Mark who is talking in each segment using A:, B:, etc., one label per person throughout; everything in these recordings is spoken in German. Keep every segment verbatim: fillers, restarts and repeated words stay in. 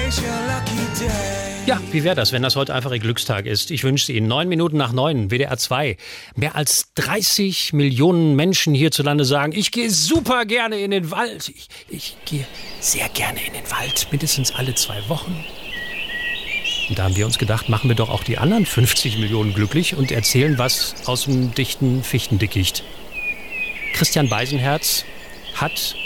A: Ja, wie wäre das, wenn das heute einfach Ihr Glückstag ist? Ich wünsche Ihnen neun Minuten nach neun, W D R zwei. Mehr als dreißig Millionen Menschen hierzulande sagen, ich gehe super gerne in den Wald. Ich, ich gehe sehr gerne in den Wald, mindestens alle zwei Wochen. Und da haben wir uns gedacht, machen wir doch auch die anderen fünfzig Millionen glücklich und erzählen was aus dem dichten Fichtendickicht. Christian Beisenherz hat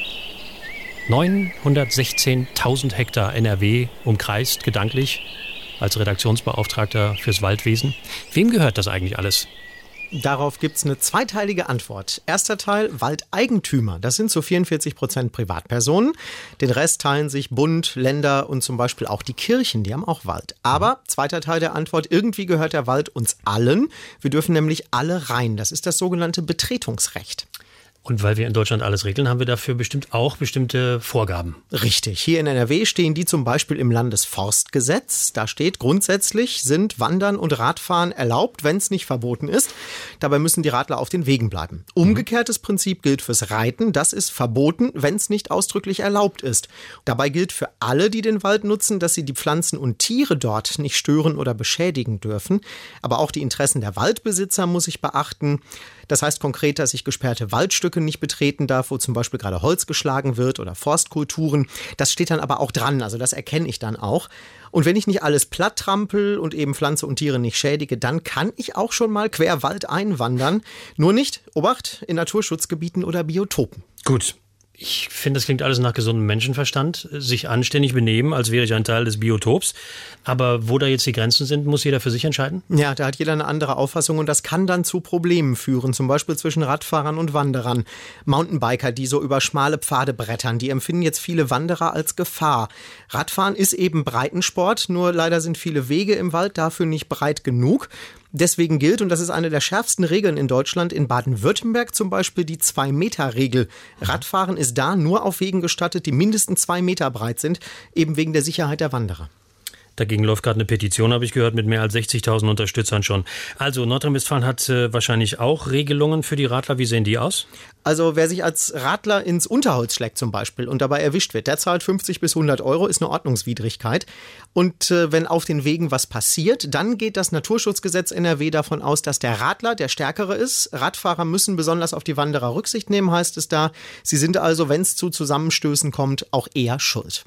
A: neunhundertsechzehntausend Hektar N R W umkreist, gedanklich, als Redaktionsbeauftragter fürs Waldwesen. Wem gehört das eigentlich alles?
B: Darauf gibt es eine zweiteilige Antwort. Erster Teil, Waldeigentümer. Das sind zu vierundvierzig Prozent Privatpersonen. Den Rest teilen sich Bund, Länder und zum Beispiel auch die Kirchen. Die haben auch Wald. Aber, zweiter Teil der Antwort, irgendwie gehört der Wald uns allen. Wir dürfen nämlich alle rein. Das ist das sogenannte Betretungsrecht.
A: Und weil wir in Deutschland alles regeln, haben wir dafür bestimmt auch bestimmte Vorgaben.
B: Richtig. Hier in N R W stehen die zum Beispiel im Landesforstgesetz. Da steht, grundsätzlich sind Wandern und Radfahren erlaubt, wenn es nicht verboten ist. Dabei müssen die Radler auf den Wegen bleiben. Umgekehrtes Prinzip gilt fürs Reiten. Das ist verboten, wenn es nicht ausdrücklich erlaubt ist. Dabei gilt für alle, die den Wald nutzen, dass sie die Pflanzen und Tiere dort nicht stören oder beschädigen dürfen. Aber auch die Interessen der Waldbesitzer muss ich beachten. Das heißt konkret, dass ich gesperrte Waldstücke nicht betreten darf, wo zum Beispiel gerade Holz geschlagen wird oder Forstkulturen. Das steht dann aber auch dran, also das erkenne ich dann auch. Und wenn ich nicht alles platt trampel und eben Pflanze und Tiere nicht schädige, dann kann ich auch schon mal quer Wald einwandern. Nur nicht, Obacht, in Naturschutzgebieten oder Biotopen.
A: Gut. Ich finde, das klingt alles nach gesundem Menschenverstand. Sich anständig benehmen, als wäre ich ein Teil des Biotops. Aber wo da jetzt die Grenzen sind, muss jeder für sich entscheiden?
B: Ja, da hat jeder eine andere Auffassung und das kann dann zu Problemen führen. Zum Beispiel zwischen Radfahrern und Wanderern. Mountainbiker, die so über schmale Pfade brettern, die empfinden jetzt viele Wanderer als Gefahr. Radfahren ist eben Breitensport, nur leider sind viele Wege im Wald dafür nicht breit genug. Deswegen gilt, und das ist eine der schärfsten Regeln in Deutschland, in Baden-Württemberg zum Beispiel die Zwei-Meter-Regel. Radfahren ist da nur auf Wegen gestattet, die mindestens zwei Meter breit sind, eben wegen der Sicherheit der Wanderer.
A: Dagegen läuft gerade eine Petition, habe ich gehört, mit mehr als sechzigtausend Unterstützern schon. Also Nordrhein-Westfalen hat äh, wahrscheinlich auch Regelungen für die Radler. Wie sehen die aus?
B: Also wer sich als Radler ins Unterholz schlägt zum Beispiel und dabei erwischt wird, der zahlt fünfzig bis hundert Euro, ist eine Ordnungswidrigkeit. Und äh, wenn auf den Wegen was passiert, dann geht das Naturschutzgesetz N R W davon aus, dass der Radler der Stärkere ist. Radfahrer müssen besonders auf die Wanderer Rücksicht nehmen, heißt es da. Sie sind also, wenn es zu Zusammenstößen kommt, auch eher schuld.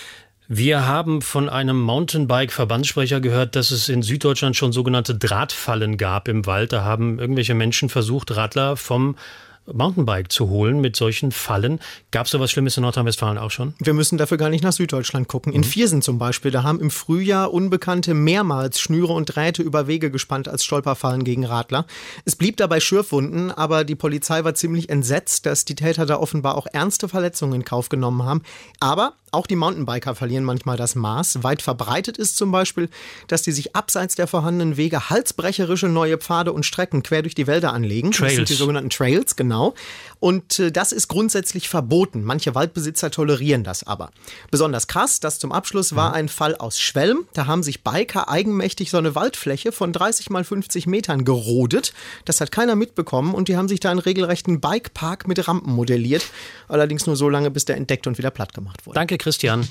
A: Wir haben von einem Mountainbike-Verbandssprecher gehört, dass es in Süddeutschland schon sogenannte Drahtfallen gab im Wald. Da haben irgendwelche Menschen versucht, Radler vom Mountainbike zu holen mit solchen Fallen. Gab es sowas Schlimmes in Nordrhein-Westfalen auch schon?
B: Wir müssen dafür gar nicht nach Süddeutschland gucken. In mhm. Viersen zum Beispiel, da haben im Frühjahr Unbekannte mehrmals Schnüre und Drähte über Wege gespannt als Stolperfallen gegen Radler. Es blieb dabei Schürfwunden, aber die Polizei war ziemlich entsetzt, dass die Täter da offenbar auch ernste Verletzungen in Kauf genommen haben. Aber auch die Mountainbiker verlieren manchmal das Maß. Weit verbreitet ist zum Beispiel, dass die sich abseits der vorhandenen Wege halsbrecherische neue Pfade und Strecken quer durch die Wälder anlegen.
A: Trails.
B: Das sind die sogenannten Trails, genau. Und äh, das ist grundsätzlich verboten. Manche Waldbesitzer tolerieren das aber. Besonders krass, das zum Abschluss war ein Fall aus Schwelm. Da haben sich Biker eigenmächtig so eine Waldfläche von dreißig mal fünfzig Metern gerodet. Das hat keiner mitbekommen und die haben sich da einen regelrechten Bikepark mit Rampen modelliert. Allerdings nur so lange, bis der entdeckt und wieder platt gemacht wurde.
A: Danke, Christian.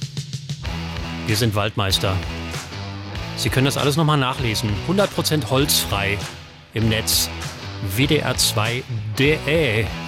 A: Wir sind Waldmeister. Sie können das alles nochmal nachlesen. hundert Prozent holzfrei im Netz. W D R zwei punkt de